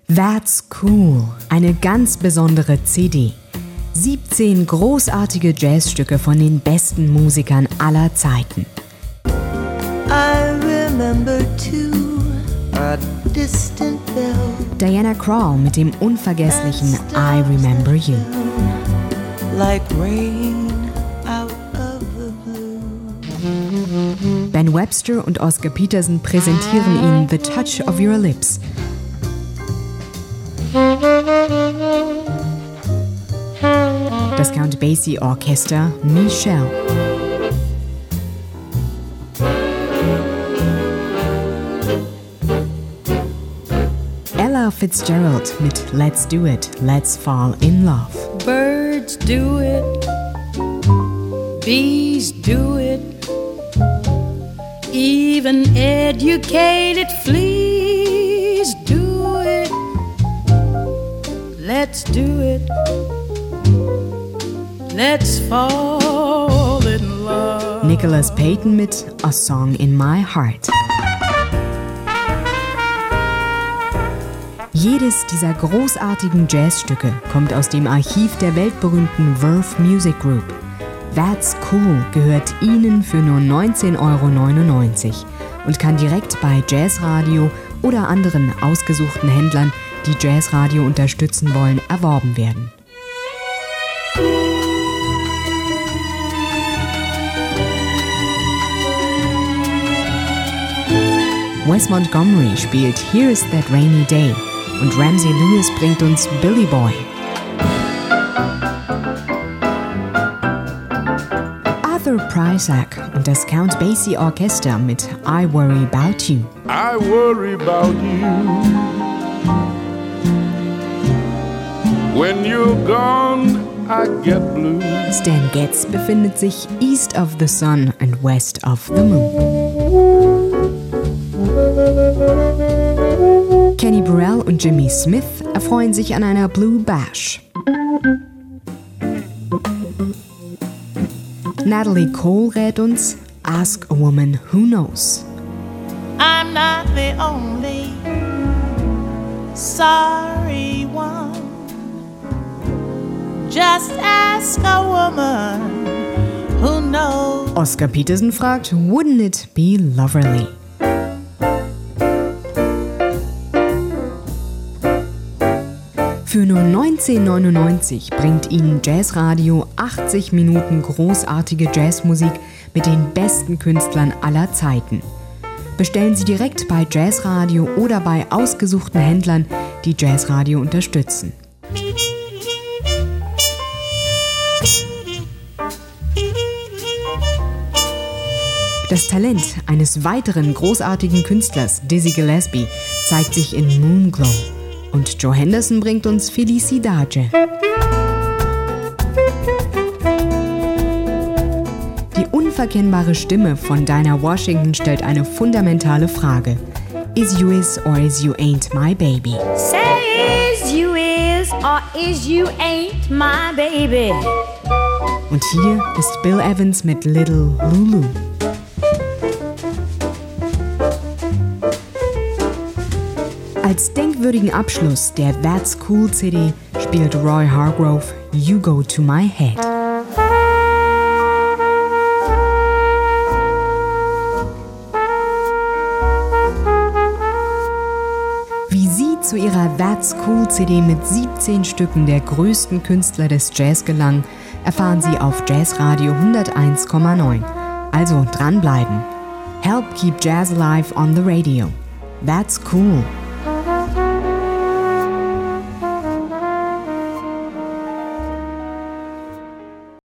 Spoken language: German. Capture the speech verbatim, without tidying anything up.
That's Cool, eine ganz besondere C D. siebzehn großartige Jazzstücke von den besten Musikern aller Zeiten. I remember too, a distant bell. Diana Krall mit dem unvergesslichen I Remember You. Like rain out of the blue. Ben Webster und Oscar Peterson präsentieren Ihnen The Touch of Your Lips. Das Count Basie Orchester Michelle. Ella Fitzgerald mit Let's Do It, Let's Fall in Love. Birds do it, bees do it, even educated fleas do it. Let's do it, let's fall in love. Nicholas Payton mit A Song in My Heart. Jedes dieser großartigen Jazzstücke kommt aus dem Archiv der weltberühmten Verve Music Group. That's Cool gehört Ihnen für nur neunzehn Euro neunundneunzig und kann direkt bei Jazzradio oder anderen ausgesuchten Händlern, die Jazzradio unterstützen wollen, erworben werden. Wes Montgomery spielt Here's That Rainy Day und Ramsey Lewis bringt uns Billy Boy. Arthur Prysack und das Count Basie Orchester mit I Worry About You. I worry about you. When you're gone, I get blue. Stan Getz befindet sich east of the sun and west of the moon. Kenny Burrell und Jimmy Smith erfreuen sich an einer Blue Bash. Natalie Cole rät uns Ask a Woman Who Knows. I'm not the only sorry one. Just ask a woman who knows. Oscar Peterson fragt, Wouldn't it be lovely? Für nur neunzehn neunundneunzig bringt Ihnen Jazzradio achtzig Minuten großartige Jazzmusik mit den besten Künstlern aller Zeiten. Bestellen Sie direkt bei Jazzradio oder bei ausgesuchten Händlern, die Jazzradio unterstützen. Das Talent eines weiteren großartigen Künstlers, Dizzy Gillespie, zeigt sich in Moonglow. Und Joe Henderson bringt uns Felicidade. Die unverkennbare Stimme von Dinah Washington stellt eine fundamentale Frage. Is you is or is you ain't my baby? Say is you is or is you ain't my baby. Und hier ist Bill Evans mit Little Lulu. Als denkwürdigen Abschluss der That's Cool C D spielt Roy Hargrove You Go to My Head. Wie Sie zu ihrer That's Cool C D mit siebzehn Stücken der größten Künstler des Jazz gelangen, erfahren Sie auf Jazzradio hunderteins Komma neun. Also dranbleiben. Help keep jazz alive on the radio. That's cool.